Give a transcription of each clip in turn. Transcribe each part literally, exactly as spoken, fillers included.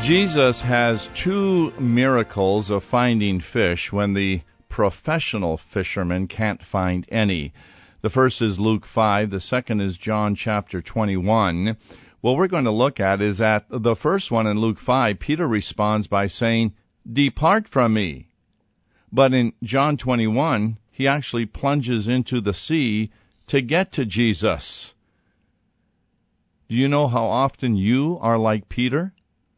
Jesus has two miracles of finding fish when the professional fisherman can't find any. The first is Luke five. The second is John chapter twenty-one. What we're going to look at is at the first one in Luke five, Peter responds by saying, "Depart from me." But in John twenty-one, he actually plunges into the sea to get to Jesus. Do you know how often you are like Peter?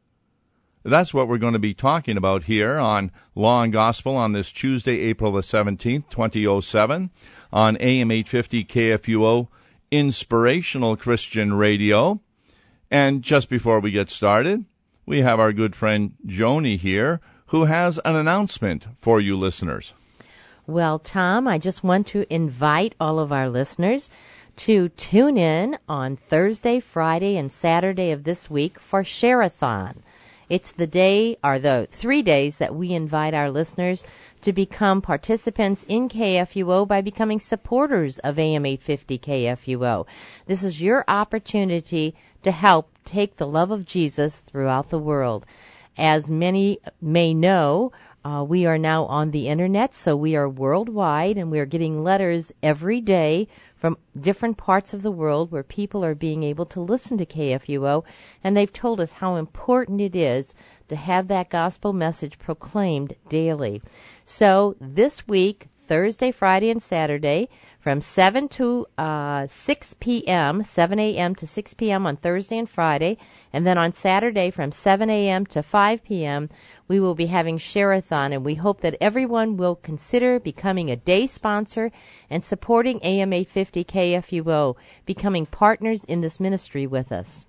That's what we're going to be talking about here on Law and Gospel on this Tuesday, April the seventeenth, twenty oh seven, on A M eight fifty K F U O, Inspirational Christian Radio. And just before we get started, we have our good friend Joni here, who has an announcement for you listeners. Well, Tom, I just want to invite all of our listeners to tune in on Thursday, Friday, and Saturday of this week for Share-a-thon. It's the day, or the three days, that we invite our listeners to become participants in K F U O by becoming supporters of A M eight fifty K F U O. This is your opportunity to help take the love of Jesus throughout the world. As many may know, uh, we are now on the internet, so we are worldwide, and we are getting letters every day from different parts of the world where people are being able to listen to K F U O, and they've told us how important it is to have that gospel message proclaimed daily. So this week, Thursday, Friday, and Saturday, from seven to uh, six p.m., seven a.m. to six p.m. on Thursday and Friday, and then on Saturday from seven a.m. to five p.m., we will be having Share-a-thon, and we hope that everyone will consider becoming a day sponsor and supporting A M eight fifty K F U O, becoming partners in this ministry with us.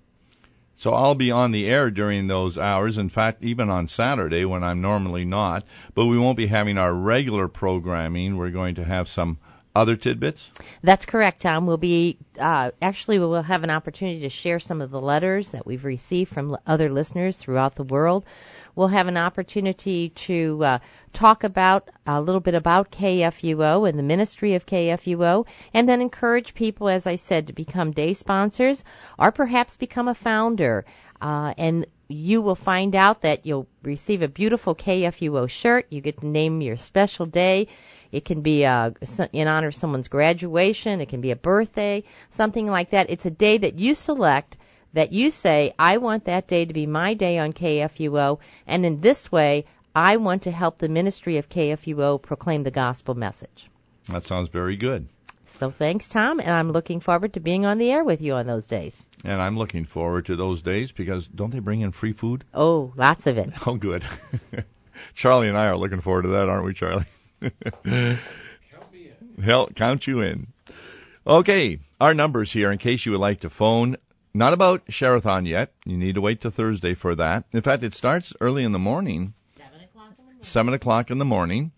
So I'll be on the air during those hours, in fact, even on Saturday when I'm normally not, but we won't be having our regular programming. We're going to have some other tidbits? That's correct, Tom. We'll be, uh, actually, we will have an opportunity to share some of the letters that we've received from l- other listeners throughout the world. We'll have an opportunity to uh, talk about a little bit about K F U O and the ministry of K F U O, and then encourage people, as I said, to become day sponsors or perhaps become a founder. Uh, and you will find out that you'll receive a beautiful K F U O shirt. You get to name your special day. It can be uh, in honor of someone's graduation. It can be a birthday, something like that. It's a day that you select, that you say, I want that day to be my day on K F U O, and in this way, I want to help the ministry of K F U O proclaim the gospel message. That sounds very good. So thanks, Tom, and I'm looking forward to being on the air with you on those days. And I'm looking forward to those days because don't they bring in free food? Oh, lots of it. Oh, good. Charlie and I are looking forward to that, aren't we, Charlie? Count me in. Hell, count you in. Okay, our numbers here in case you would like to phone. Not about Share-a-thon yet. You need to wait till Thursday for that. In fact, it starts early in the morning. Seven o'clock in the morning. Seven o'clock in the morning.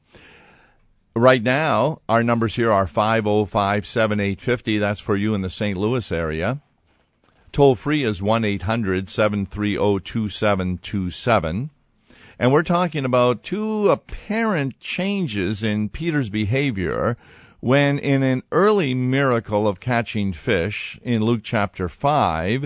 Right now, our numbers here are five oh five, seven eight five oh. That's for you in the Saint Louis area. Toll free is one eight hundred, seven three zero, two seven two seven. And we're talking about two apparent changes in Peter's behavior when in an early miracle of catching fish in Luke chapter five,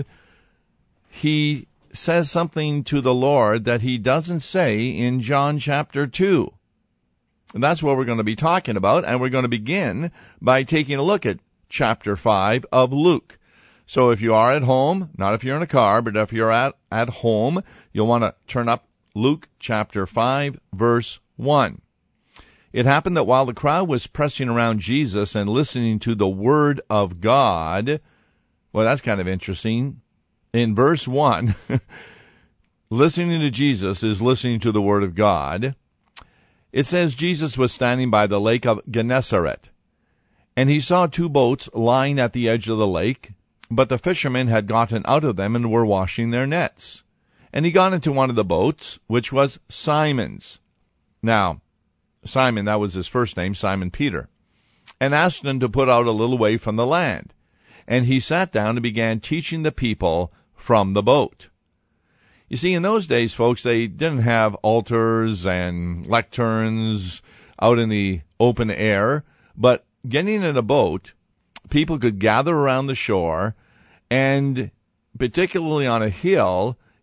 he says something to the Lord that he doesn't say in John chapter two. And that's what we're going to be talking about, and we're going to begin by taking a look at chapter five of Luke. So if you are at home, not if you're in a car, but if you're at, at home, you'll want to turn up Luke chapter five, verse one. It happened that while the crowd was pressing around Jesus and listening to the word of God, well, that's kind of interesting. In verse one, listening to Jesus is listening to the word of God. It says Jesus was standing by the lake of Gennesaret, and he saw two boats lying at the edge of the lake, but the fishermen had gotten out of them and were washing their nets. And he got into one of the boats, which was Simon's. Now, Simon, that was his first name, Simon Peter, and asked him to put out a little way from the land. And he sat down and began teaching the people from the boat. You see, in those days, folks, they didn't have altars and lecterns out in the open air, but getting in a boat, people could gather around the shore, and particularly on a hill,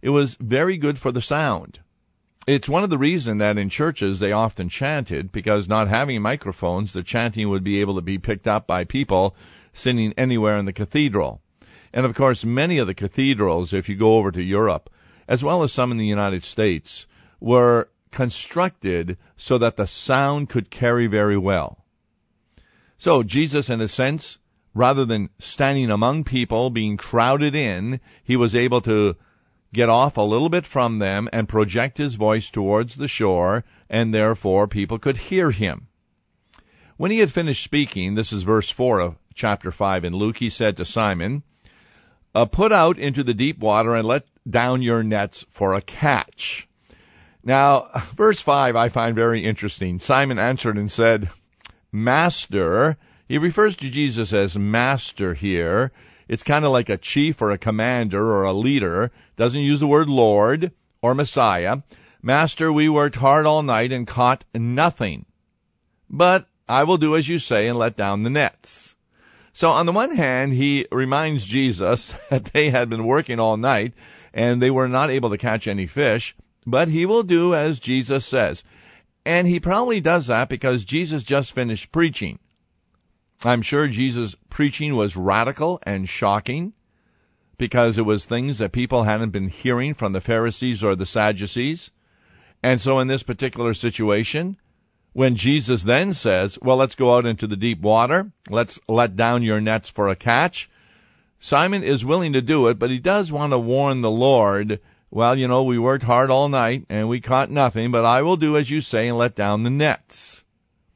It was very good for the sound. It's one of the reasons that in churches they often chanted, because not having microphones, the chanting would be able to be picked up by people sitting anywhere in the cathedral. And of course, many of the cathedrals, if you go over to Europe, as well as some in the United States, were constructed so that the sound could carry very well. So Jesus, in a sense, rather than standing among people, being crowded in, he was able to get off a little bit from them and project his voice towards the shore, and therefore people could hear him. When he had finished speaking, this is verse four of chapter five in Luke, he said to Simon, uh, put out into the deep water and let down your nets for a catch. Now, verse five I find very interesting. Simon answered and said, Master. He refers to Jesus as Master here. It's kind of like a chief or a commander or a leader. Doesn't use the word Lord or Messiah. Master, we worked hard all night and caught nothing. But I will do as you say and let down the nets. So on the one hand, he reminds Jesus that they had been working all night and they were not able to catch any fish. But he will do as Jesus says. And he probably does that because Jesus just finished preaching. I'm sure Jesus' preaching was radical and shocking because it was things that people hadn't been hearing from the Pharisees or the Sadducees. And so in this particular situation, when Jesus then says, well, let's go out into the deep water, let's let down your nets for a catch, Simon is willing to do it, but he does want to warn the Lord, well, you know, we worked hard all night and we caught nothing, but I will do as you say and let down the nets.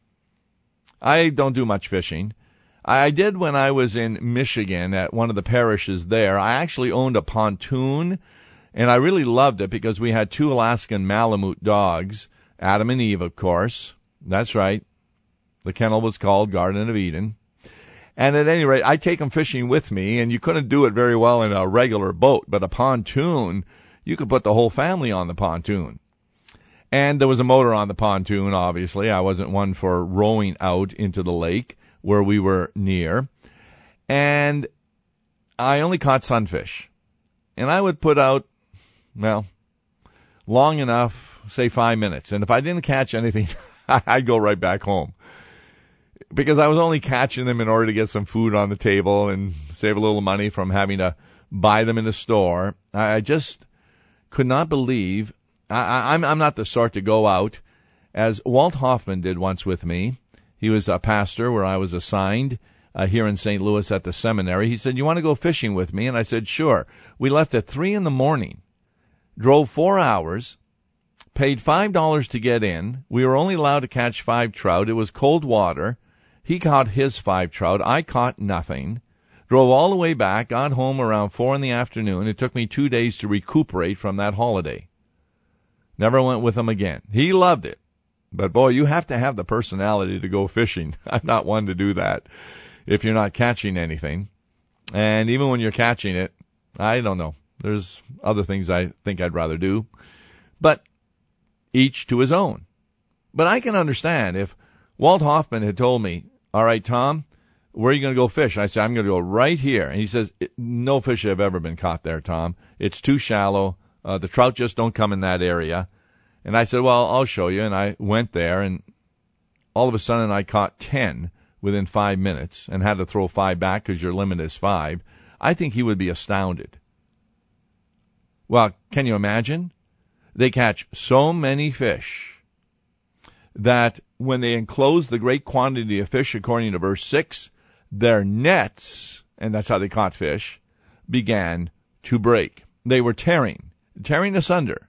I don't do much fishing. I did when I was in Michigan at one of the parishes there. I actually owned a pontoon, and I really loved it because we had two Alaskan Malamute dogs, Adam and Eve, of course. That's right. The kennel was called Garden of Eden. And at any rate, I'd take them fishing with me, and you couldn't do it very well in a regular boat, but a pontoon, you could put the whole family on the pontoon. And there was a motor on the pontoon, obviously. I wasn't one for rowing out into the lake where we were near. And I only caught sunfish. And I would put out, well, long enough, say five minutes. And if I didn't catch anything, I'd go right back home. Because I was only catching them in order to get some food on the table and save a little money from having to buy them in the store. I just could not believe. I, I'm, I'm not the sort to go out, as Walt Hoffman did once with me. He was a pastor where I was assigned uh, here in Saint Louis at the seminary. He said, you want to go fishing with me? And I said, sure. We left at three in the morning, drove four hours, paid five dollars to get in. We were only allowed to catch five trout. It was cold water. He caught his five trout. I caught nothing. Drove all the way back, got home around four in the afternoon. It took me two days to recuperate from that holiday. Never went with him again. He loved it. But, boy, you have to have the personality to go fishing. I'm not one to do that if you're not catching anything. And even when you're catching it, I don't know. There's other things I think I'd rather do. But each to his own. But I can understand if Walt Hoffman had told me, all right, Tom, where are you going to go fish? I said, I'm going to go right here. And he says, no fish have ever been caught there, Tom. It's too shallow. Uh, the trout just don't come in that area. And I said, well, I'll show you. And I went there, and all of a sudden I caught ten within five minutes and had to throw five back because your limit is five. I think he would be astounded. Well, can you imagine? They catch so many fish that when they enclosed the great quantity of fish, according to verse six, their nets, and that's how they caught fish, began to break. They were tearing, tearing asunder.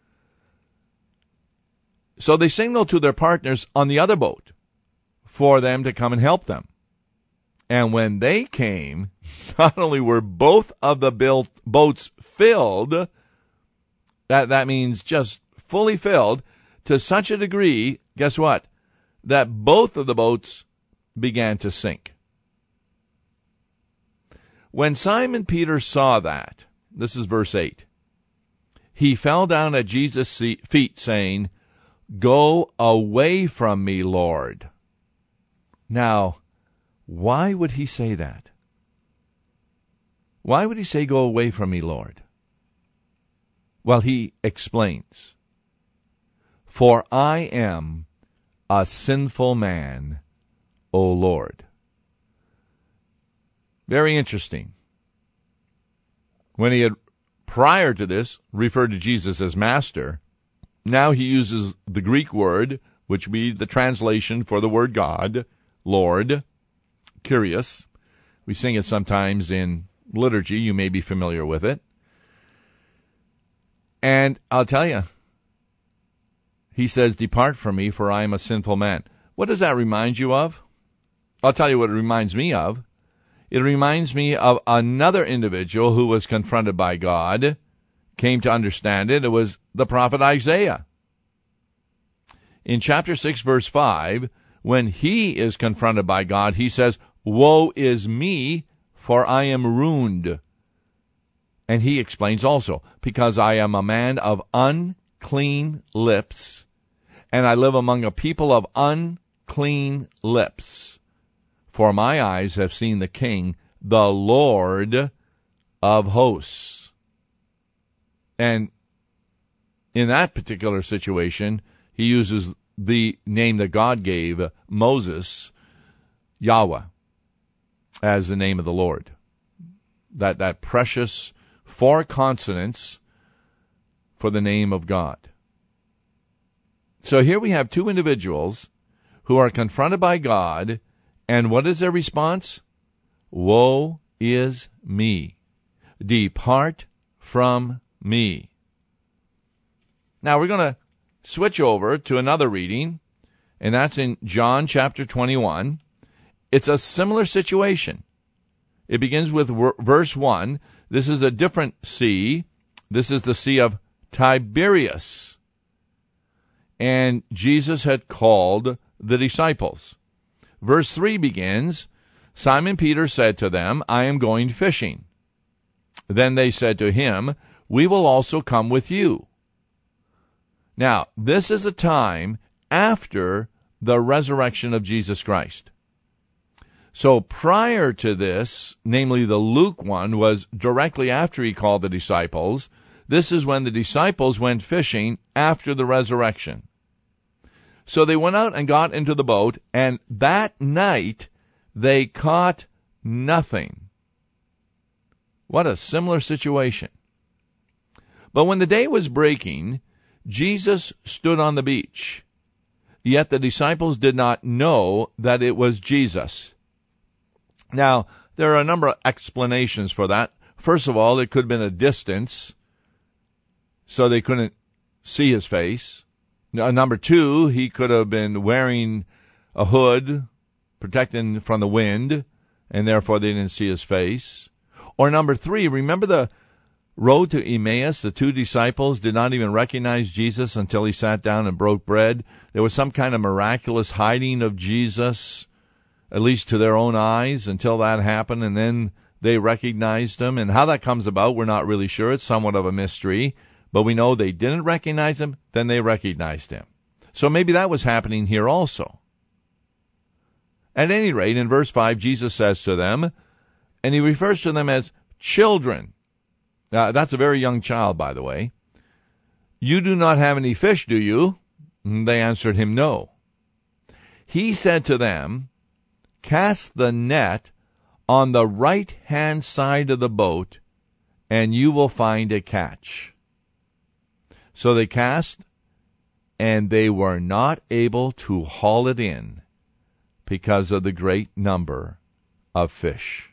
So they signaled to their partners on the other boat for them to come and help them. And when they came, not only were both of the built boats filled, that, that means just fully filled, to such a degree, guess what? That both of the boats began to sink. When Simon Peter saw that, this is verse eight, he fell down at Jesus' feet, saying, go away from me, Lord. Now, why would he say that? Why would he say, go away from me, Lord? Well, he explains, "For I am a sinful man, O Lord." Very interesting. When he had, prior to this, referred to Jesus as Master, now he uses the Greek word, which would be the translation for the word God, Lord, Kyrios. We sing it sometimes in liturgy. You may be familiar with it. And I'll tell you, he says, "Depart from me, for I am a sinful man." What does that remind you of? I'll tell you what it reminds me of. It reminds me of another individual who was confronted by God, came to understand it. It was the prophet Isaiah. In chapter six, verse five, when he is confronted by God, he says, "Woe is me, for I am ruined." And he explains also, "Because I am a man of unclean lips, and I live among a people of unclean lips. For my eyes have seen the King, the Lord of hosts." And in that particular situation, he uses the name that God gave Moses, Yahweh, as the name of the Lord. That, that precious four consonants for the name of God. So here we have two individuals who are confronted by God, and what is their response? "Woe is me. Depart from me." Now we're going to switch over to another reading, and that's in John chapter twenty-one. It's a similar situation. It begins with verse one. This is a different sea. This is the Sea of Tiberias. And Jesus had called the disciples. Verse three begins, "Simon Peter said to them, I am going fishing. Then they said to him, We will also come with you." Now, this is a time after the resurrection of Jesus Christ. So prior to this, namely the Luke one, was directly after he called the disciples. This is when the disciples went fishing after the resurrection. So they went out and got into the boat, and that night they caught nothing. What a similar situation. But when the day was breaking, Jesus stood on the beach. Yet the disciples did not know that it was Jesus. Now, there are a number of explanations for that. First of all, it could have been a distance, so they couldn't see his face. Now, number two, he could have been wearing a hood, protecting from the wind, and therefore they didn't see his face. Or number three, remember the road to Emmaus? The two disciples did not even recognize Jesus until he sat down and broke bread. There was some kind of miraculous hiding of Jesus, at least to their own eyes, until that happened, and then they recognized him. And how that comes about, we're not really sure. It's somewhat of a mystery. But we know they didn't recognize him, then they recognized him. So maybe that was happening here also. At any rate, in verse five, Jesus says to them, and he refers to them as children. Now, that's a very young child, by the way. "You do not have any fish, do you?" And they answered him, "No." He said to them, "Cast the net on the right-hand side of the boat, and you will find a catch." So they cast, and they were not able to haul it in because of the great number of fish.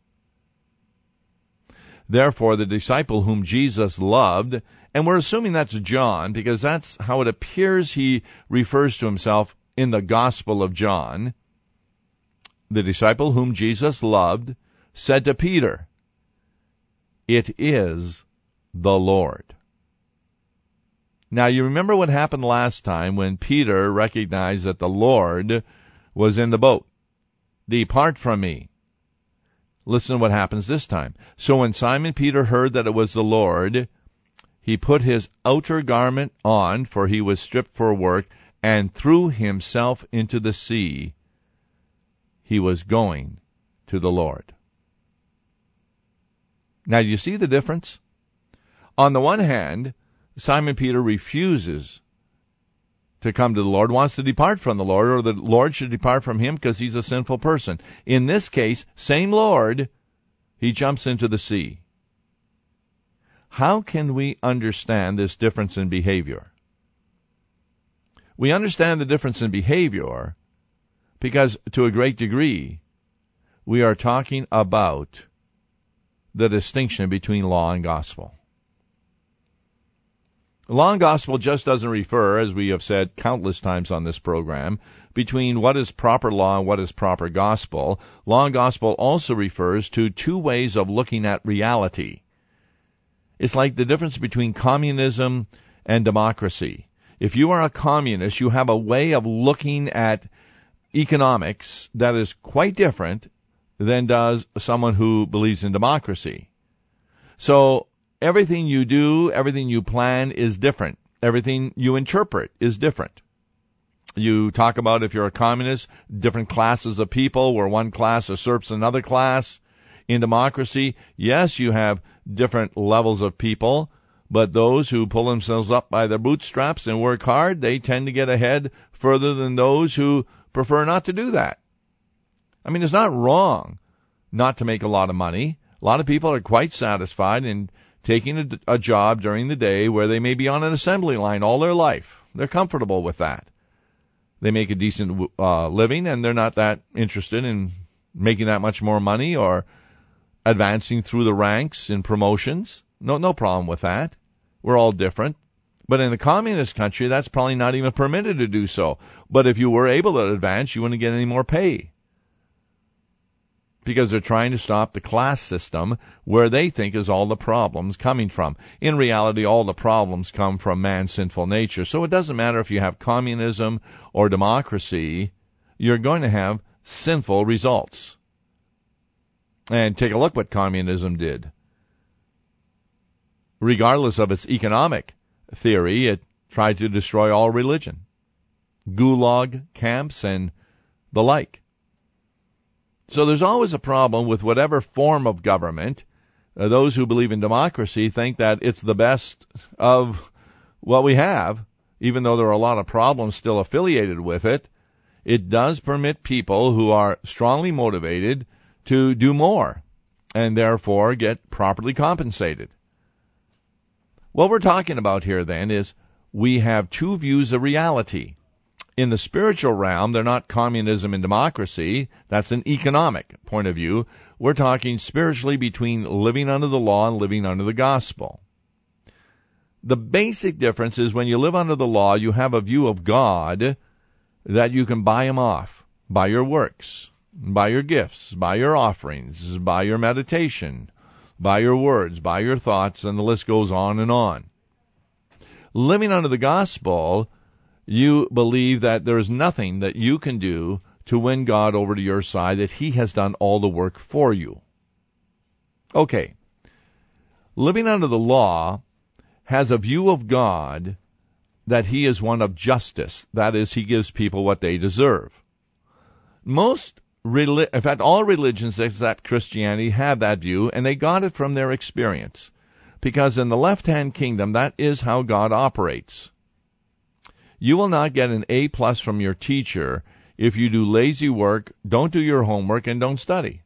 Therefore, the disciple whom Jesus loved, and we're assuming that's John, because that's how it appears he refers to himself in the Gospel of John. The disciple whom Jesus loved said to Peter, "It is the Lord." Now, you remember what happened last time when Peter recognized that the Lord was in the boat. "Depart from me." Listen to what happens this time. "So when Simon Peter heard that it was the Lord, he put his outer garment on, for he was stripped for work, and threw himself into the sea." He was going to the Lord. Now, do you see the difference? On the one hand, Simon Peter refuses to come to the Lord, wants to depart from the Lord, or the Lord should depart from him because he's a sinful person. In this case, same Lord, he jumps into the sea. How can we understand this difference in behavior? We understand the difference in behavior because, to a great degree, we are talking about the distinction between law and gospel. Law and gospel just doesn't refer, as we have said countless times on this program, between what is proper law and what is proper gospel. Law and gospel also refers to two ways of looking at reality. It's like the difference between communism and democracy. If you are a communist, you have a way of looking at economics that is quite different than does someone who believes in democracy. So everything you do, everything you plan is different. Everything you interpret is different. You talk about, if you're a communist, different classes of people where one class usurps another class. In democracy, yes, you have different levels of people, but those who pull themselves up by their bootstraps and work hard, they tend to get ahead further than those who prefer not to do that. I mean, it's not wrong not to make a lot of money. A lot of people are quite satisfied in taking a, a job during the day where they may be on an assembly line all their life. They're comfortable with that. They make a decent uh, living, and they're not that interested in making that much more money or advancing through the ranks in promotions. No, no problem with that. We're all different. But in a communist country, that's probably not even permitted to do so. But if you were able to advance, you wouldn't get any more pay, because they're trying to stop the class system where they think is all the problems coming from. In reality, all the problems come from man's sinful nature. So it doesn't matter if you have communism or democracy, you're going to have sinful results. And take a look what communism did. Regardless of its economic theory, it tried to destroy all religion. Gulag camps and the like. So there's always a problem with whatever form of government. Uh, those who believe in democracy think that it's the best of what we have, even though there are a lot of problems still affiliated with it. It does permit people who are strongly motivated to do more and therefore get properly compensated. What we're talking about here then is we have two views of reality. In the spiritual realm, they're not communism and democracy. That's an economic point of view. We're talking spiritually between living under the law and living under the gospel. The basic difference is when you live under the law, you have a view of God that you can buy him off by your works, by your gifts, by your offerings, by your meditation, by your words, by your thoughts, and the list goes on and on. Living under the gospel, you believe that there is nothing that you can do to win God over to your side, that he has done all the work for you. Okay. Living under the law has a view of God that he is one of justice. That is, he gives people what they deserve. Most, in fact, all religions except Christianity have that view, and they got it from their experience. Because in the left-hand kingdom, that is how God operates. You will not get an A plus from your teacher if you do lazy work, don't do your homework, and don't study.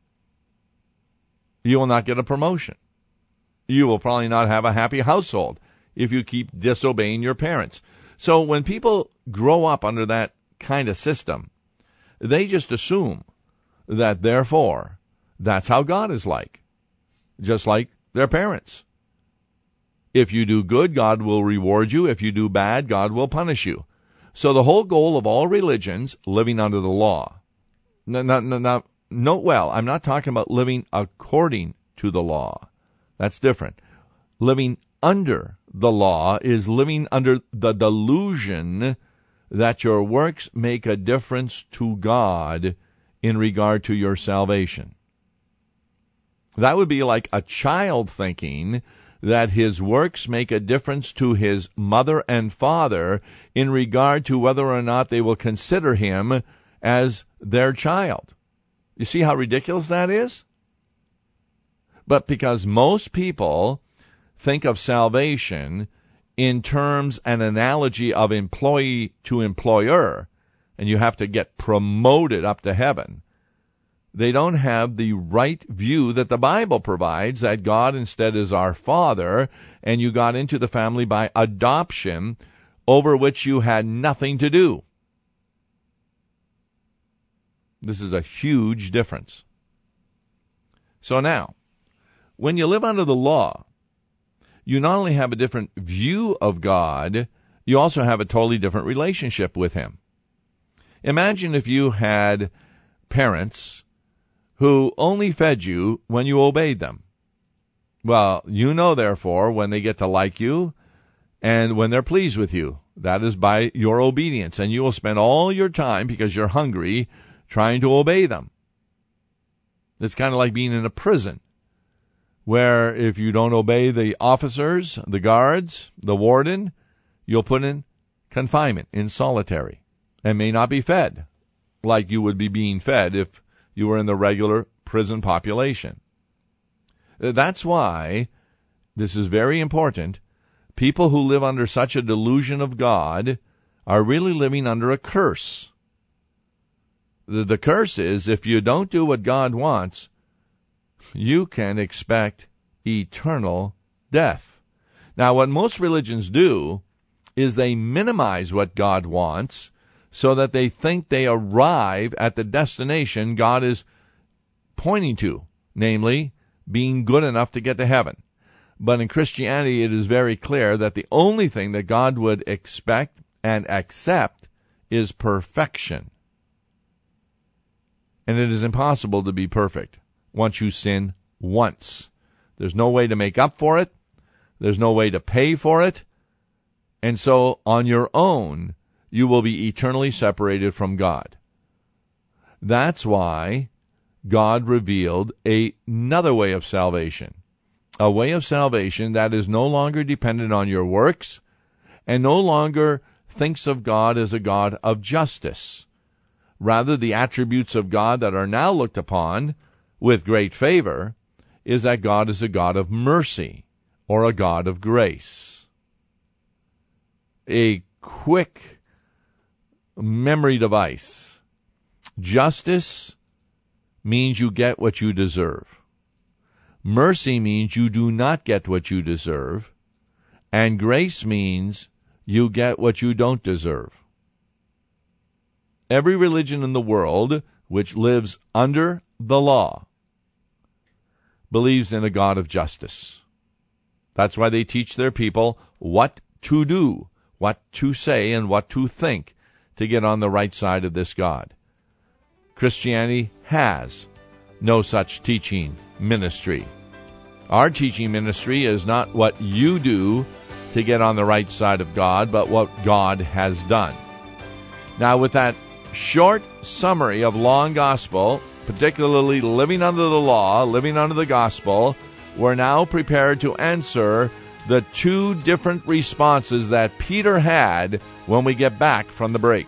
You will not get a promotion. You will probably not have a happy household if you keep disobeying your parents. So when people grow up under that kind of system, they just assume that, therefore, that's how God is like, just like their parents. If you do good, God will reward you. If you do bad, God will punish you. So the whole goal of all religions, living under the law. Now, now, now, note well, I'm not talking about living according to the law. That's different. Living under the law is living under the delusion that your works make a difference to God in regard to your salvation. That would be like a child thinking that his works make a difference to his mother and father in regard to whether or not they will consider him as their child. You see how ridiculous that is? But because most people think of salvation in terms and analogy of employee to employer, and you have to get promoted up to heaven, they don't have the right view that the Bible provides, that God instead is our Father, and you got into the family by adoption, over which you had nothing to do. This is a huge difference. So now, when you live under the law, you not only have a different view of God, you also have a totally different relationship with Him. Imagine if you had parents who only fed you when you obeyed them. Well, you know, therefore, when they get to like you and when they're pleased with you. That is by your obedience, and you will spend all your time, because you're hungry, trying to obey them. It's kind of like being in a prison, where if you don't obey the officers, the guards, the warden, you'll put in confinement, in solitary, and may not be fed like you would be being fed if you were in the regular prison population. That's why this is very important. People who live under such a delusion of God are really living under a curse. The, the curse is, if you don't do what God wants, you can expect eternal death. Now, what most religions do is they minimize what God wants so that they think they arrive at the destination God is pointing to, namely, being good enough to get to heaven. But in Christianity, it is very clear that the only thing that God would expect and accept is perfection. And it is impossible to be perfect once you sin once. There's no way to make up for it. There's no way to pay for it. And so, on your own, you will be eternally separated from God. That's why God revealed another way of salvation. A way of salvation that is no longer dependent on your works and no longer thinks of God as a God of justice. Rather, the attributes of God that are now looked upon with great favor is that God is a God of mercy or a God of grace. A quick memory device. Justice means you get what you deserve. Mercy means you do not get what you deserve. And grace means you get what you don't deserve. Every religion in the world which lives under the law believes in a God of justice. That's why they teach their people what to do, what to say, and what to think to get on the right side of this God. Christianity has no such teaching ministry. Our teaching ministry is not what you do to get on the right side of God, but what God has done. Now, with that short summary of law and gospel, particularly living under the law, living under the gospel, we're now prepared to answer the two different responses that Peter had when we get back from the break.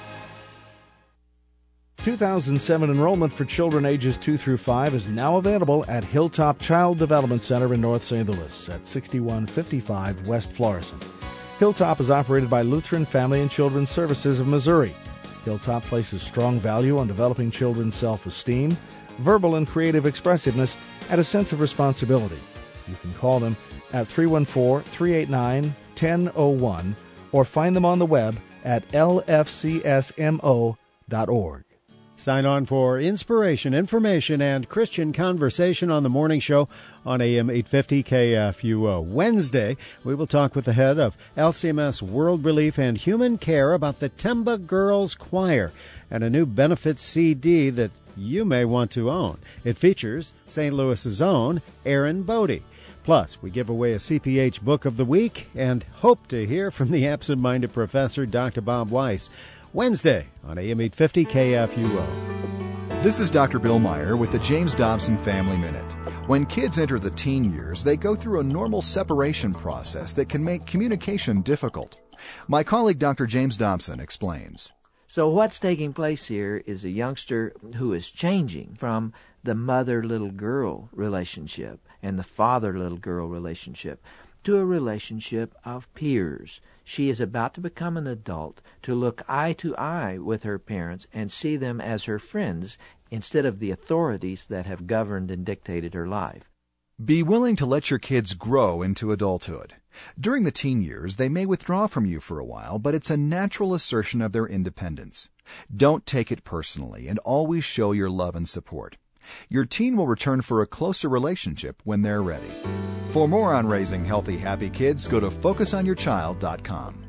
two thousand seven enrollment for children ages two through five is now available at Hilltop Child Development Center in North Saint Louis at sixty-one fifty-five West Florissant. Hilltop is operated by Lutheran Family and Children's Services of Missouri. Hilltop places strong value on developing children's self-esteem, verbal and creative expressiveness, and a sense of responsibility. You can call them at three one four, three eight nine, one zero zero one or find them on the web at l f c s m o dot org. Sign on for inspiration, information, and Christian conversation on the morning show on A M eight fifty K F U O. Wednesday, we will talk with the head of L C M S World Relief and Human Care about the Temba Girls Choir and a new benefits C D that you may want to own. It features Saint Louis's own Aaron Bodie. Plus, we give away a C P H book of the week and hope to hear from the absent-minded professor, Doctor Bob Weiss. Wednesday on A M eight fifty K F U O. This is Doctor Bill Meyer with the James Dobson Family Minute. When kids enter the teen years, they go through a normal separation process that can make communication difficult. My colleague Doctor James Dobson explains. So what's taking place here is a youngster who is changing from the mother-little girl relationship and the father-little girl relationship to a relationship of peers. She is about to become an adult, to look eye to eye with her parents and see them as her friends instead of the authorities that have governed and dictated her life. Be willing to let your kids grow into adulthood. During the teen years, they may withdraw from you for a while, but it's a natural assertion of their independence. Don't take it personally, and always show your love and support. Your teen will return for a closer relationship when they're ready. For more on raising healthy, happy kids, go to focus on your child dot com.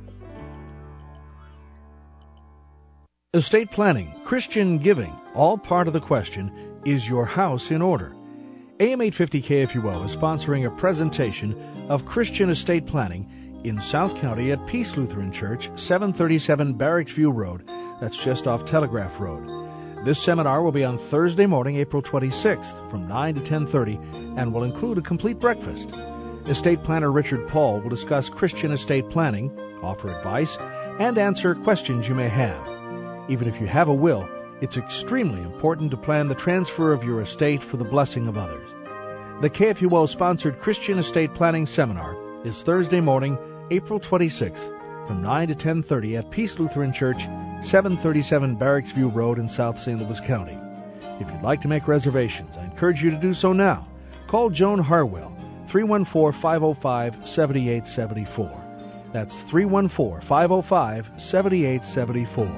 Estate planning, Christian giving, all part of the question, is your house in order? A M eight fifty K F U O is sponsoring a presentation of Christian estate planning in South County at Peace Lutheran Church, seven thirty-seven Barracks View Road. That's just off Telegraph Road. This seminar will be on Thursday morning, April twenty-sixth, from nine to ten thirty, and will include a complete breakfast. Estate planner Richard Paul will discuss Christian estate planning, offer advice, and answer questions you may have. Even if you have a will, it's extremely important to plan the transfer of your estate for the blessing of others. The K F U O-sponsored Christian Estate Planning Seminar is Thursday morning, April twenty-sixth, from nine to ten thirty at Peace Lutheran Church, seven thirty-seven Barracks View Road in South Saint Louis County. If you'd like to make reservations, I encourage you to do so now. Call Joan Harwell, three one four, five oh five, seven eight seven four. That's three one four, five oh five, seven eight seven four.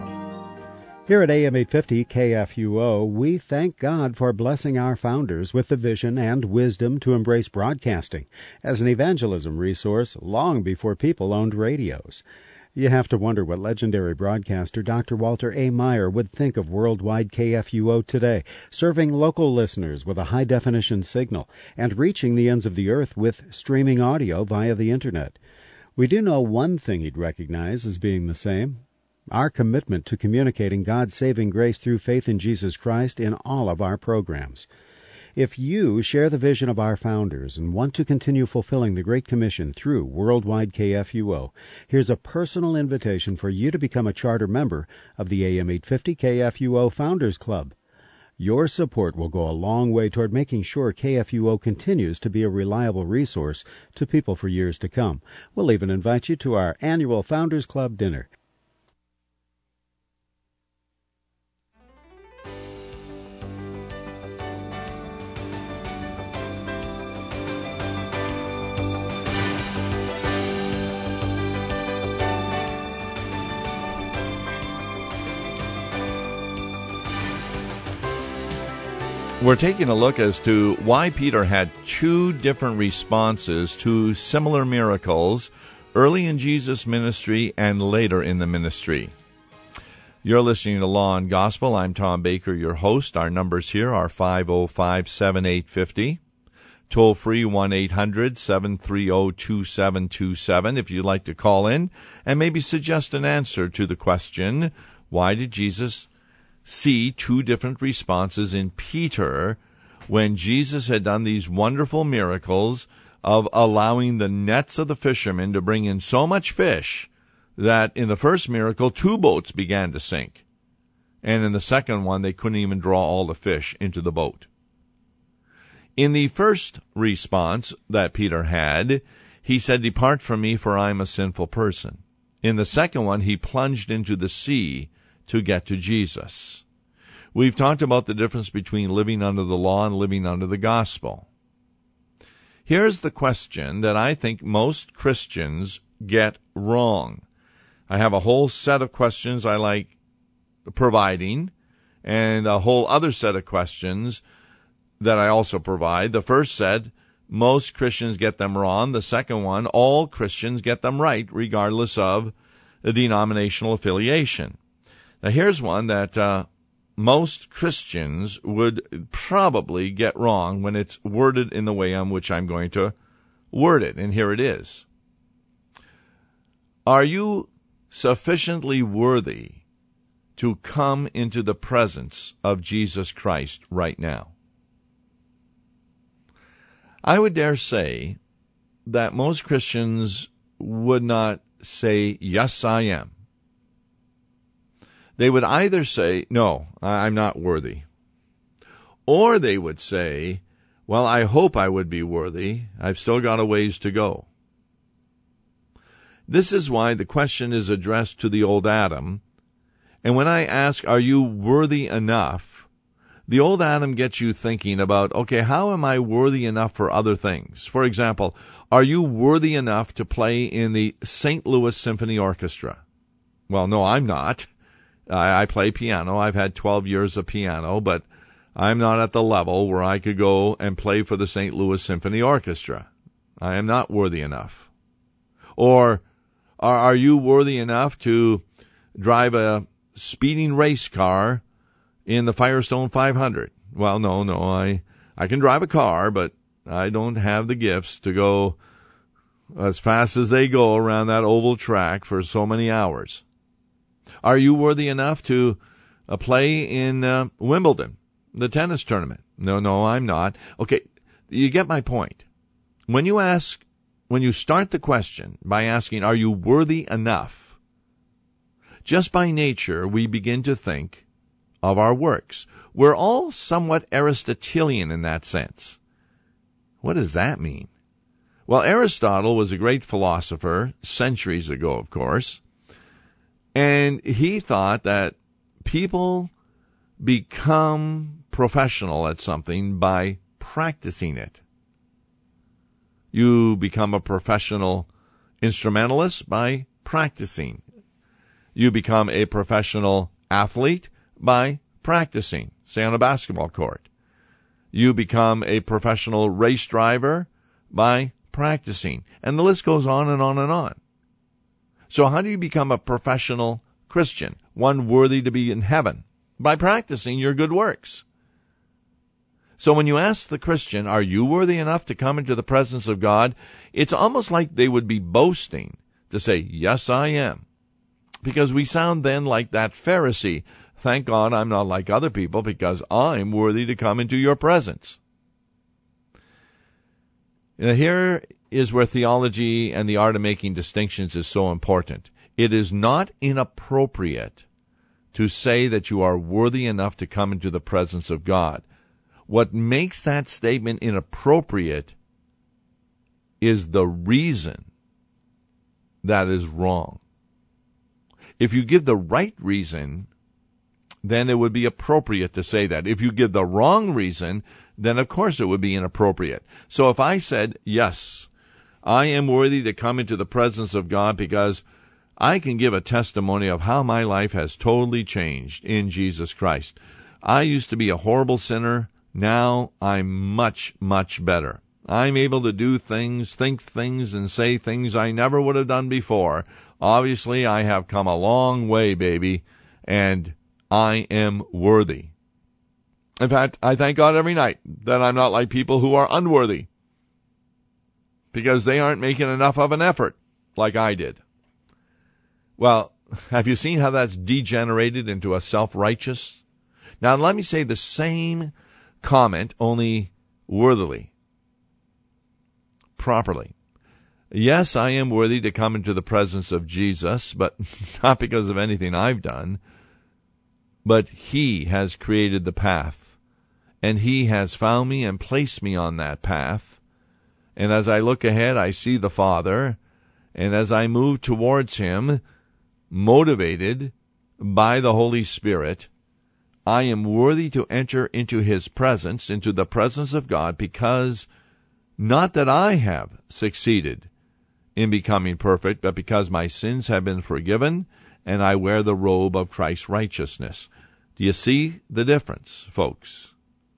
Here at A M eight fifty K F U O, we thank God for blessing our founders with the vision and wisdom to embrace broadcasting as an evangelism resource long before people owned radios. You have to wonder what legendary broadcaster Doctor Walter A. Meyer would think of worldwide K F U O today, serving local listeners with a high-definition signal and reaching the ends of the earth with streaming audio via the Internet. We do know one thing he'd recognize as being the same: our commitment to communicating God's saving grace through faith in Jesus Christ in all of our programs. If you share the vision of our founders and want to continue fulfilling the Great Commission through Worldwide K F U O, here's a personal invitation for you to become a charter member of the A M eight fifty K F U O Founders Club. Your support will go a long way toward making sure K F U O continues to be a reliable resource to people for years to come. We'll even invite you to our annual Founders Club dinner. We're taking a look as to why Peter had two different responses to similar miracles early in Jesus' ministry and later in the ministry. You're listening to Law and Gospel. I'm Tom Baker, your host. Our numbers here are five oh five, seven eight five oh, toll free one eight hundred, seven three oh, two seven two seven if you'd like to call in and maybe suggest an answer to the question, why did Jesus see two different responses in Peter when Jesus had done these wonderful miracles of allowing the nets of the fishermen to bring in so much fish that in the first miracle two boats began to sink, and in the second one they couldn't even draw all the fish into the boat. In the first response that Peter had, he said, "Depart from me, for I am a sinful person." In the second one, he plunged into the sea to get to Jesus. We've talked about the difference between living under the law and living under the gospel. Here's the question that I think most Christians get wrong. I have a whole set of questions I like providing, and a whole other set of questions that I also provide. The first said, most Christians get them wrong. The second one, all Christians get them right, regardless of the denominational affiliation. Now, here's one that uh, most Christians would probably get wrong when it's worded in the way in which I'm going to word it, and here it is. Are you sufficiently worthy to come into the presence of Jesus Christ right now? I would dare say that most Christians would not say, yes, I am. They would either say, no, I'm not worthy. Or they would say, well, I hope I would be worthy. I've still got a ways to go. This is why the question is addressed to the old Adam. And when I ask, are you worthy enough? The old Adam gets you thinking about, okay, how am I worthy enough for other things? For example, are you worthy enough to play in the Saint Louis Symphony Orchestra? Well, no, I'm not. I, I play piano. I've had twelve years of piano, but I'm not at the level where I could go and play for the Saint Louis Symphony Orchestra. I am not worthy enough. Or are, are you worthy enough to drive a speeding race car in the Firestone five hundred? Well, no, no, I, I can drive a car, but I don't have the gifts to go as fast as they go around that oval track for so many hours. Are you worthy enough to uh, play in uh, Wimbledon, the tennis tournament? No, no, I'm not. Okay, you get my point. When you ask, when you start the question by asking, are you worthy enough? Just by nature, we begin to think of our works. We're all somewhat Aristotelian in that sense. What does that mean? Well, Aristotle was a great philosopher, centuries ago, of course, and he thought that people become professional at something by practicing it. You become a professional instrumentalist by practicing. You become a professional athlete by practicing, say on a basketball court. You become a professional race driver by practicing. And the list goes on and on and on. So how do you become a professional Christian, one worthy to be in heaven? By practicing your good works. So when you ask the Christian, are you worthy enough to come into the presence of God? It's almost like they would be boasting to say, yes, I am. Because we sound then like that Pharisee. Thank God I'm not like other people because I'm worthy to come into your presence. Now, here is where theology and the art of making distinctions is so important. It is not inappropriate to say that you are worthy enough to come into the presence of God. What makes that statement inappropriate is the reason that is wrong. If you give the right reason, then it would be appropriate to say that. If you give the wrong reason, then of course it would be inappropriate. So if I said, yes, I am worthy to come into the presence of God because I can give a testimony of how my life has totally changed in Jesus Christ. I used to be a horrible sinner. Now I'm much, much better. I'm able to do things, think things, and say things I never would have done before. Obviously, I have come a long way, baby, and I am worthy. In fact, I thank God every night that I'm not like people who are unworthy because they aren't making enough of an effort like I did. Well, have you seen how that's degenerated into a self-righteous? Now, let me say the same comment, only worthily, properly. Yes, I am worthy to come into the presence of Jesus, but not because of anything I've done, but He has created the path, and He has found me and placed me on that path. And as I look ahead, I see the Father, and as I move towards Him, motivated by the Holy Spirit, I am worthy to enter into His presence, into the presence of God, because not that I have succeeded in becoming perfect, but because my sins have been forgiven, and I wear the robe of Christ's righteousness. Do you see the difference, folks?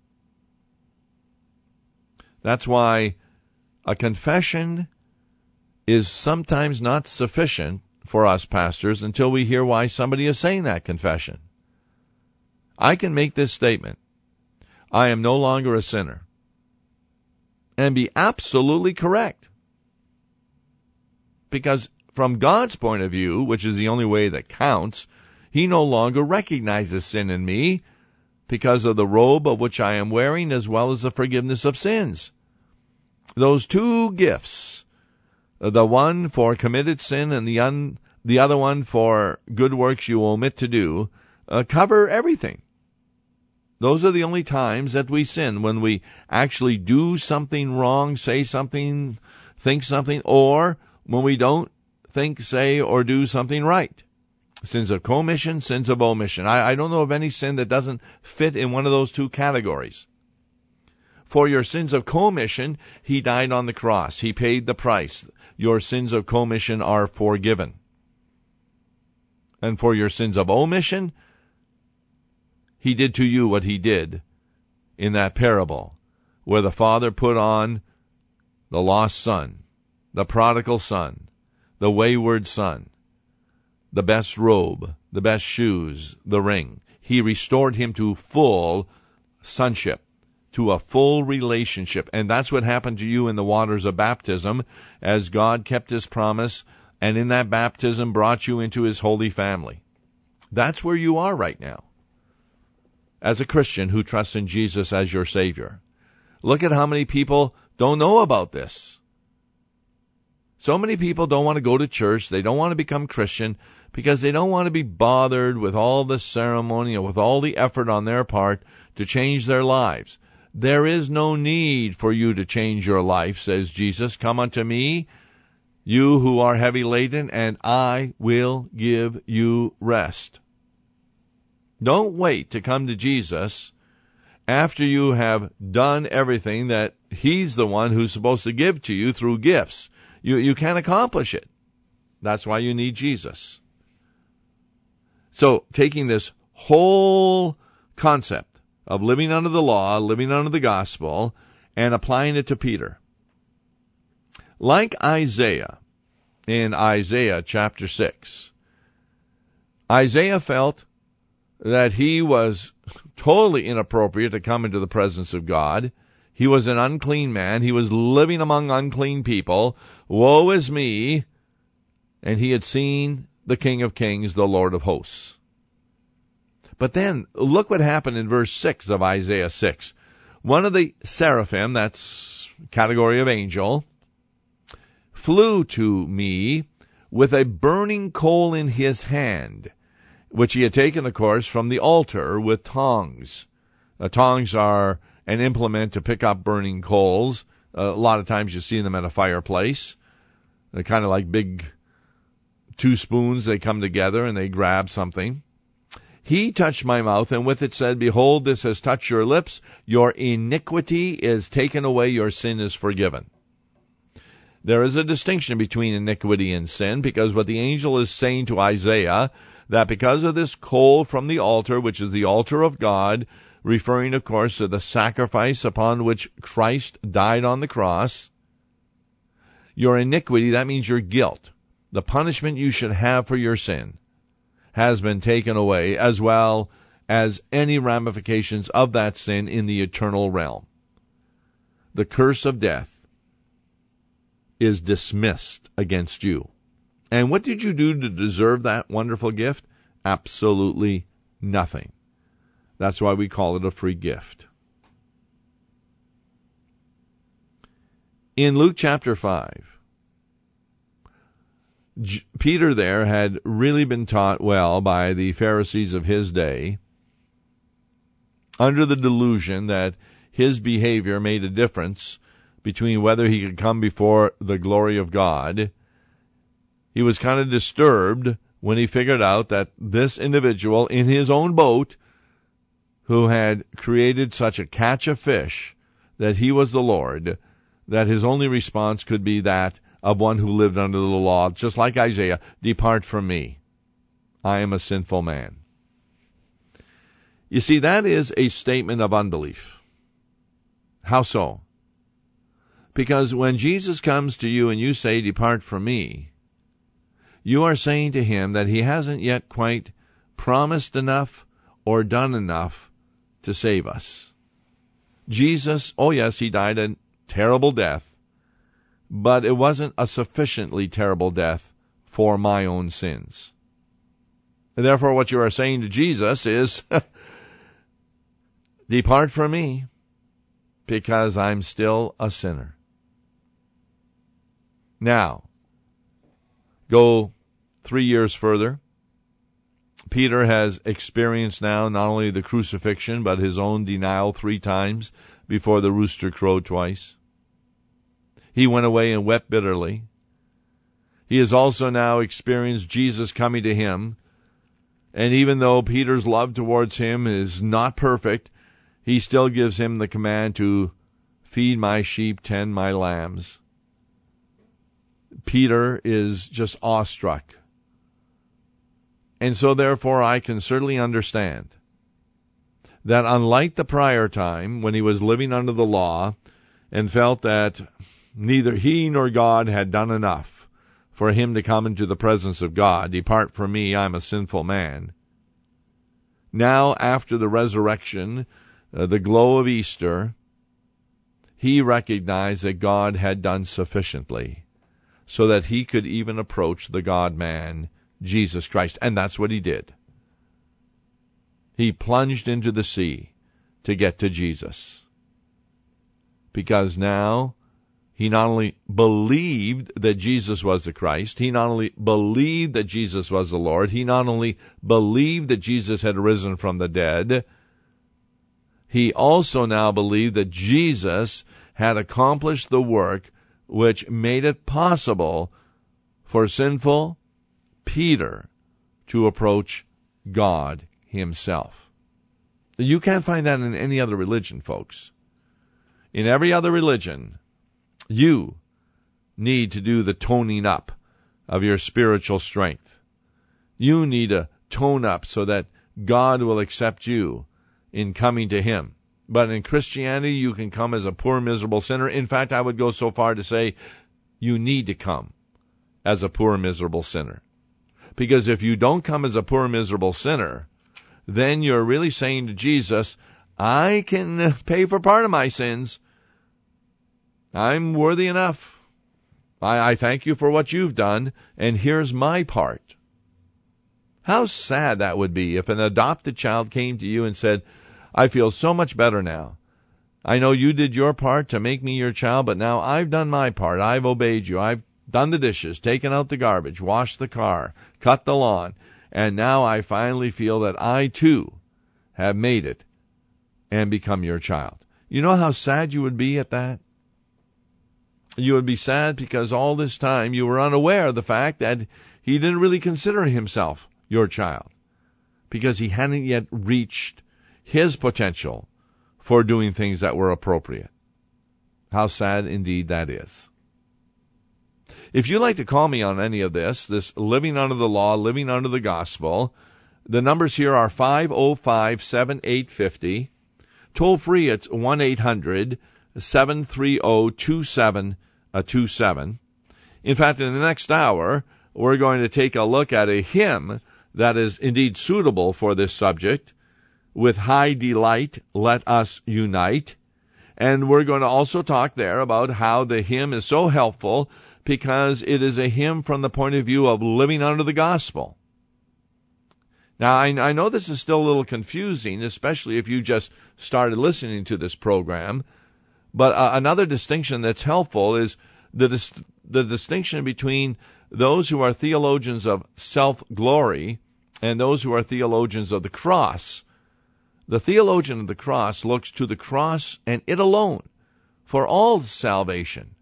That's why a confession is sometimes not sufficient for us pastors until we hear why somebody is saying that confession. I can make this statement, I am no longer a sinner, and be absolutely correct. Because from God's point of view, which is the only way that counts, He no longer recognizes sin in me because of the robe of which I am wearing as well as the forgiveness of sins. Those two gifts, the one for committed sin and the un, the other one for good works you omit to do, uh, cover everything. Those are the only times that we sin, when we actually do something wrong, say something, think something, or when we don't think, say, or do something right. Sins of commission, sins of omission. I, I don't know of any sin that doesn't fit in one of those two categories. For your sins of commission, he died on the cross. He paid the price. Your sins of commission are forgiven. And for your sins of omission, he did to you what he did in that parable, where the father put on the lost son, the prodigal son, the wayward son, the best robe, the best shoes, the ring. He restored him to full sonship, to a full relationship. And that's what happened to you in the waters of baptism, as God kept his promise, and in that baptism brought you into his holy family. That's where you are right now, as a Christian who trusts in Jesus as your Savior. Look at how many people don't know about this. So many people don't want to go to church. They don't want to become Christian because they don't want to be bothered with all the ceremony or with all the effort on their part to change their lives. There is no need for you to change your life, says Jesus. Come unto me, you who are heavy laden, and I will give you rest. Don't wait to come to Jesus after you have done everything that he's the one who's supposed to give to you through gifts. You, you can't accomplish it. That's why you need Jesus. So, taking this whole concept of living under the law, living under the gospel, and applying it to Peter. Like Isaiah, in Isaiah chapter six, Isaiah felt that he was totally inappropriate to come into the presence of God. He was an unclean man. He was living among unclean people. Woe is me. And he had seen the King of Kings, the Lord of hosts. But then, look what happened in verse six of Isaiah six. One of the seraphim, that's category of angel, flew to me with a burning coal in his hand, which he had taken, of course, from the altar with tongs. Uh, tongs are an implement to pick up burning coals. Uh, a lot of times you see them at a fireplace. They're kind of like big two spoons. They come together and they grab something. He touched my mouth, and with it said, Behold, this has touched your lips. Your iniquity is taken away. Your sin is forgiven. There is a distinction between iniquity and sin, because what the angel is saying to Isaiah, that because of this coal from the altar, which is the altar of God, referring, of course, to the sacrifice upon which Christ died on the cross, your iniquity, that means your guilt, the punishment you should have for your sin, has been taken away, as well as any ramifications of that sin in the eternal realm. The curse of death is dismissed against you. And what did you do to deserve that wonderful gift? Absolutely nothing. That's why we call it a free gift. In Luke chapter five, J- Peter there had really been taught well by the Pharisees of his day, under the delusion that his behavior made a difference between whether he could come before the glory of God. He was kind of disturbed when he figured out that this individual in his own boat, who had created such a catch of fish, that he was the Lord, that his only response could be that of one who lived under the law, just like Isaiah, Depart from me. I am a sinful man. You see, that is a statement of unbelief. How so? Because when Jesus comes to you and you say, Depart from me, you are saying to him that he hasn't yet quite promised enough or done enough to save us. Jesus, oh yes, he died a terrible death, but it wasn't a sufficiently terrible death for my own sins. And therefore, what you are saying to Jesus is, Depart from me, because I'm still a sinner. Now, go three years further. Peter has experienced now not only the crucifixion, but his own denial three times before the rooster crowed twice. He went away and wept bitterly. He has also now experienced Jesus coming to him. And even though Peter's love towards him is not perfect, he still gives him the command to feed my sheep, tend my lambs. Peter is just awestruck. And so therefore I can certainly understand that unlike the prior time when he was living under the law and felt that neither he nor God had done enough for him to come into the presence of God, depart from me, I'm a sinful man. Now, after the resurrection, uh, the glow of Easter, he recognized that God had done sufficiently so that he could even approach the God-man, Jesus Christ. And that's what he did. He plunged into the sea to get to Jesus. Because now he not only believed that Jesus was the Christ, he not only believed that Jesus was the Lord, he not only believed that Jesus had risen from the dead, he also now believed that Jesus had accomplished the work which made it possible for sinful Peter to approach God himself. You can't find that in any other religion, folks. In every other religion, you need to do the toning up of your spiritual strength. You need to tone up so that God will accept you in coming to him. But in Christianity, you can come as a poor, miserable sinner. In fact, I would go so far to say you need to come as a poor, miserable sinner. Because if you don't come as a poor, miserable sinner, then you're really saying to Jesus, I can pay for part of my sins. I'm worthy enough. I, I thank you for what you've done, and here's my part. How sad that would be if an adopted child came to you and said, I feel so much better now. I know you did your part to make me your child, but now I've done my part. I've obeyed you. I've done the dishes, taken out the garbage, washed the car, cut the lawn, and now I finally feel that I, too, have made it and become your child. You know how sad you would be at that? You would be sad because all this time you were unaware of the fact that he didn't really consider himself your child because he hadn't yet reached his potential for doing things that were appropriate. How sad indeed that is. If you'd like to call me on any of this, this living under the law, living under the gospel, the numbers here are five oh five, seven eight five oh. Toll free, it's one eight hundred, seven three zero, two seven two seven. In fact, in the next hour, we're going to take a look at a hymn that is indeed suitable for this subject. With high delight, let us unite. And we're going to also talk there about how the hymn is so helpful because it is a hymn from the point of view of living under the gospel. Now, I, I know this is still a little confusing, especially if you just started listening to this program. But uh, another distinction that's helpful is the dis- the distinction between those who are theologians of self-glory and those who are theologians of the cross. The theologian of the cross looks to the cross and it alone for all salvation.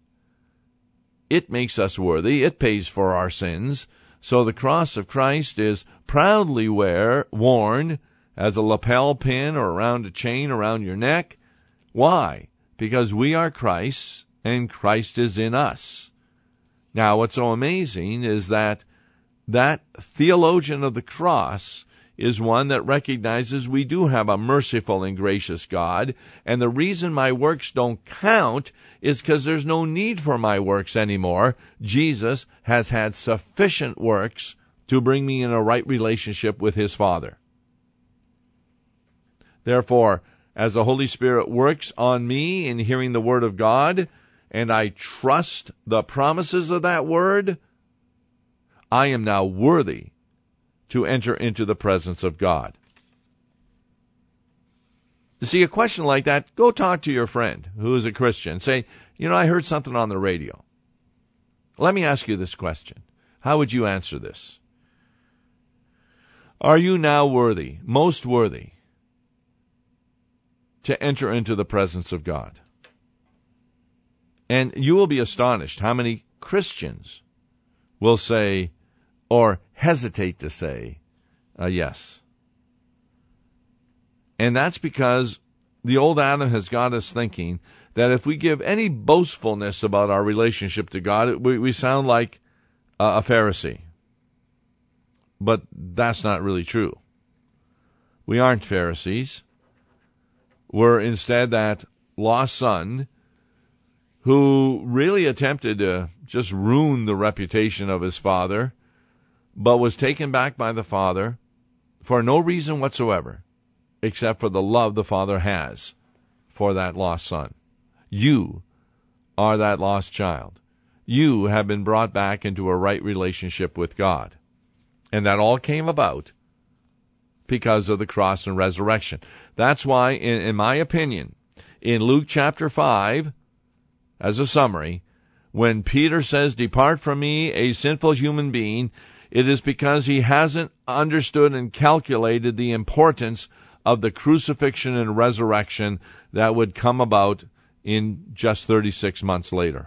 It makes us worthy. It pays for our sins. So the cross of Christ is proudly wear, worn as a lapel pin or around a chain around your neck. Why? Because we are Christ's and Christ is in us. Now, what's so amazing is that that theologian of the cross is one that recognizes we do have a merciful and gracious God, and the reason my works don't count is because there's no need for my works anymore. Jesus has had sufficient works to bring me in a right relationship with his Father. Therefore, as the Holy Spirit works on me in hearing the Word of God, and I trust the promises of that Word, I am now worthy to enter into the presence of God. To see a question like that, go talk to your friend who is a Christian. Say, you know, I heard something on the radio. Let me ask you this question. How would you answer this? Are you now worthy, most worthy, to enter into the presence of God? And you will be astonished how many Christians will say or hesitate to say a yes. And that's because the old Adam has got us thinking that if we give any boastfulness about our relationship to God, we, we sound like a, a Pharisee. But that's not really true. We aren't Pharisees. We're instead that lost son who really attempted to just ruin the reputation of his father, but was taken back by the Father for no reason whatsoever, except for the love the Father has for that lost son. You are that lost child. You have been brought back into a right relationship with God. And that all came about because of the cross and resurrection. That's why, in, in my opinion, in Luke chapter five, as a summary, when Peter says, "Depart from me, a sinful human being," it is because he hasn't understood and calculated the importance of the crucifixion and resurrection that would come about in just thirty-six months later.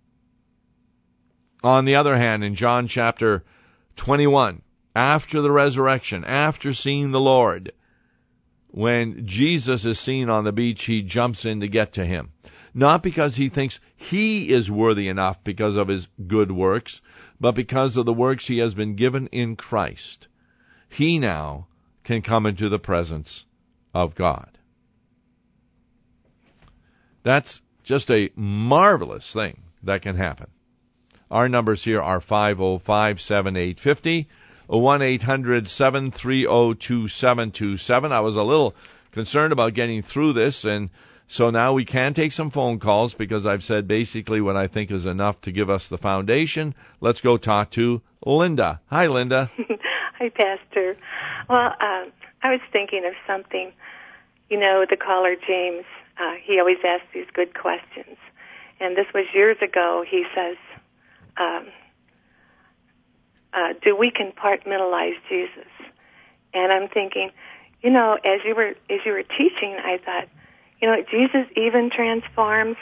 On the other hand, in John chapter twenty-one, after the resurrection, after seeing the Lord, when Jesus is seen on the beach, he jumps in to get to him. Not because he thinks he is worthy enough because of his good works, but because of the works he has been given in Christ. He now can come into the presence of God. That's just a marvelous thing that can happen. Our numbers here are five oh five, seven eight five oh, one eight hundred, seven three oh, two seven two seven. I was a little concerned about getting through this, and so now we can take some phone calls because I've said basically what I think is enough to give us the foundation. Let's go talk to Linda. Hi, Linda. Hi, Pastor. Well, uh, I was thinking of something. You know, the caller, James, uh, he always asks these good questions. And this was years ago. He says, um, uh, do we compartmentalize Jesus? And I'm thinking, you know, as you were as you were teaching, I thought, you know, Jesus even transforms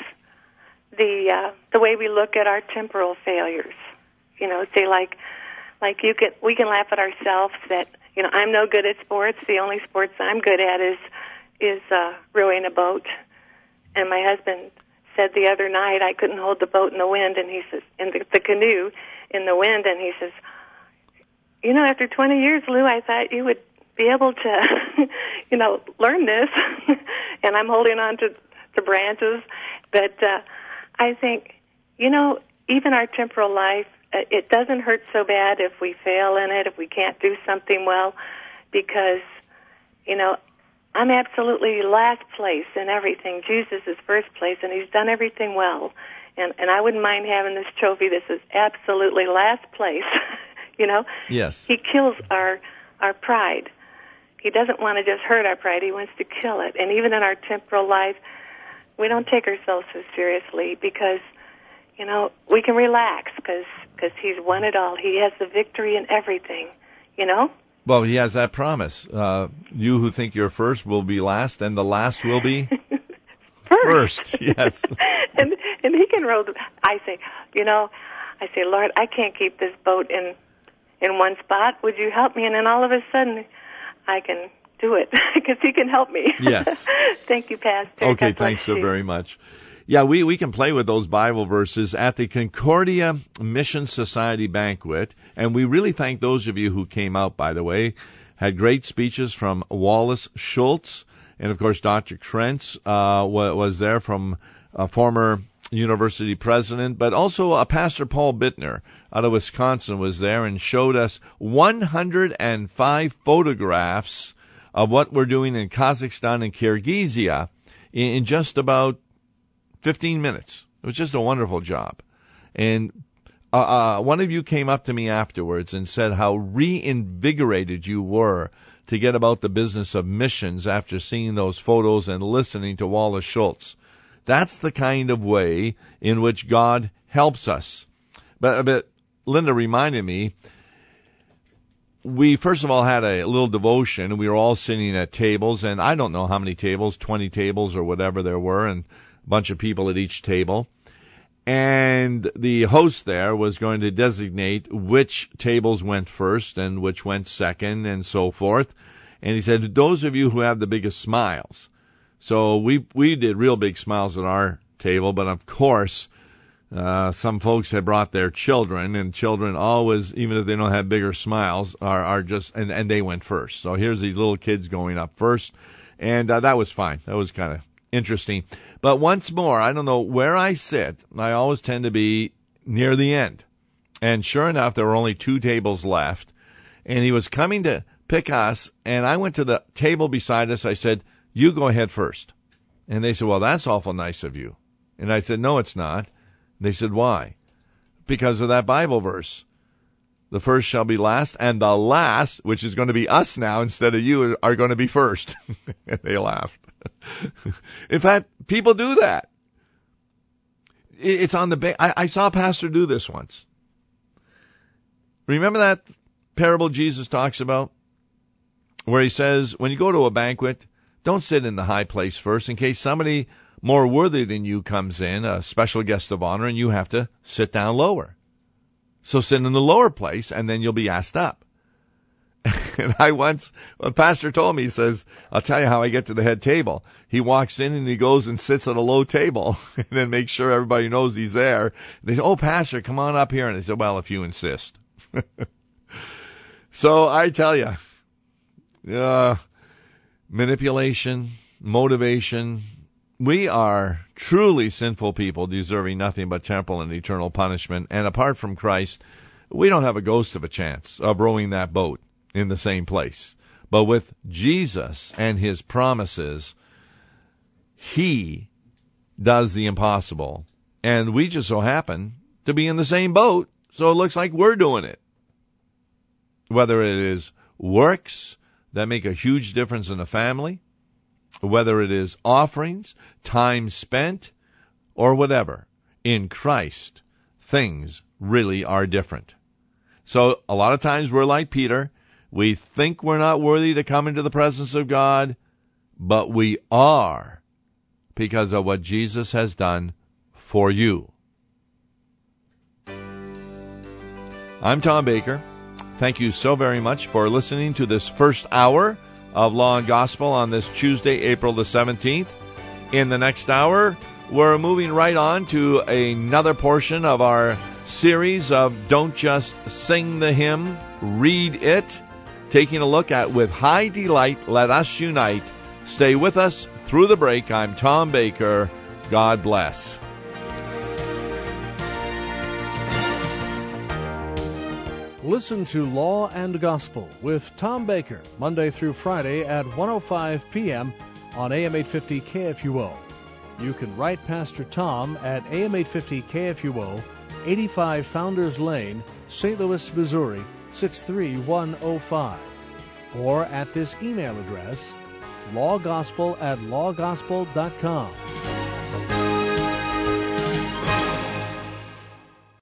the uh, the way we look at our temporal failures. You know, say like like you can we can laugh at ourselves that, you know, I'm no good at sports. The only sports I'm good at is is uh, rowing a boat. And my husband said the other night I couldn't hold the boat in the wind, and he says in the, the canoe in the wind, and he says, you know, after twenty years, Lou, I thought you would be able to, you know, learn this. And I'm holding on to the branches. But uh, I think, you know, even our temporal life, uh, it doesn't hurt so bad if we fail in it, if we can't do something well, because, you know, I'm absolutely last place in everything. Jesus is first place, and he's done everything well. And, and I wouldn't mind having this trophy. This is absolutely last place, you know? Yes. He kills our our pride. He doesn't want to just hurt our pride. He wants to kill it. And even in our temporal life, we don't take ourselves so seriously because, you know, we can relax because because he's won it all. He has the victory in everything, you know? Well, he has that promise. Uh, you who think you're first will be last, and the last will be first. first. Yes. and and he can row the... I say, you know, I say, Lord, I can't keep this boat in in one spot. Would you help me? And then all of a sudden, I can do it because he can help me. Yes. Thank you, Pastor. Okay, God thanks so you. very much. Yeah, we, we can play with those Bible verses at the Concordia Mission Society banquet, and we really thank those of you who came out, by the way. Had great speeches from Wallace Schultz, and of course Doctor Krentz uh, was there, from a former university president, but also uh, Pastor Paul Bittner out of Wisconsin was there and showed us one hundred five photographs of what we're doing in Kazakhstan and Kyrgyzia in, in just about fifteen minutes. It was just a wonderful job. And uh, uh, one of you came up to me afterwards and said how reinvigorated you were to get about the business of missions after seeing those photos and listening to Wallace Schultz. That's the kind of way in which God helps us. But, but Linda reminded me, we first of all had a little devotion. We were all sitting at tables, and I don't know how many tables, twenty tables or whatever there were, and bunch of people at each table. And the host there was going to designate which tables went first and which went second and so forth. And he said, those of you who have the biggest smiles. So we we did real big smiles at our table, but of course, uh, some folks had brought their children, and children always, even if they don't have bigger smiles, are, are just, and, and they went first. So here's these little kids going up first, and uh, that was fine. That was kind of interesting. But once more, I don't know where I sit. I always tend to be near the end. And sure enough, there were only two tables left. And he was coming to pick us, and I went to the table beside us. I said, you go ahead first. And they said, well, that's awful nice of you. And I said, no, it's not. They said, why? Because of that Bible verse. The first shall be last, and the last, which is going to be us now instead of you, are going to be first. And they laughed. In fact, people do that. It's on the ba- I, I saw a pastor do this once. Remember that parable Jesus talks about? Where he says, when you go to a banquet, don't sit in the high place first in case somebody more worthy than you comes in, a special guest of honor, and you have to sit down lower. So sit in the lower place, and then you'll be asked up. And I once, a pastor told me, he says, I'll tell you how I get to the head table. He walks in and he goes and sits at a low table and then makes sure everybody knows he's there. They say, oh, pastor, come on up here. And they said, well, if you insist. So I tell you, uh, manipulation, motivation, we are truly sinful people deserving nothing but temporal and eternal punishment. And apart from Christ, we don't have a ghost of a chance of rowing that boat in the same place. But with Jesus and his promises, he does the impossible. And we just so happen to be in the same boat, so it looks like we're doing it. Whether it is works that make a huge difference in a family, whether it is offerings, time spent, or whatever, in Christ, things really are different. So a lot of times we're like Peter. We think we're not worthy to come into the presence of God, but we are because of what Jesus has done for you. I'm Tom Baker. Thank you so very much for listening to this first hour of Law and Gospel on this Tuesday, April the seventeenth. In the next hour, we're moving right on to another portion of our series of Don't Just Sing the Hymn, Read It. Taking a look at With High Delight, Let Us Unite. Stay with us through the break. I'm Tom Baker. God bless. Listen to Law and Gospel with Tom Baker, Monday through Friday at one oh five p.m. on A M eight fifty K F U O. You can write Pastor Tom at A M eight fifty K F U O, eighty-five Founders Lane, Saint Louis, Missouri, six three one oh five, or at this email address, lawgospel at lawgospel dot com.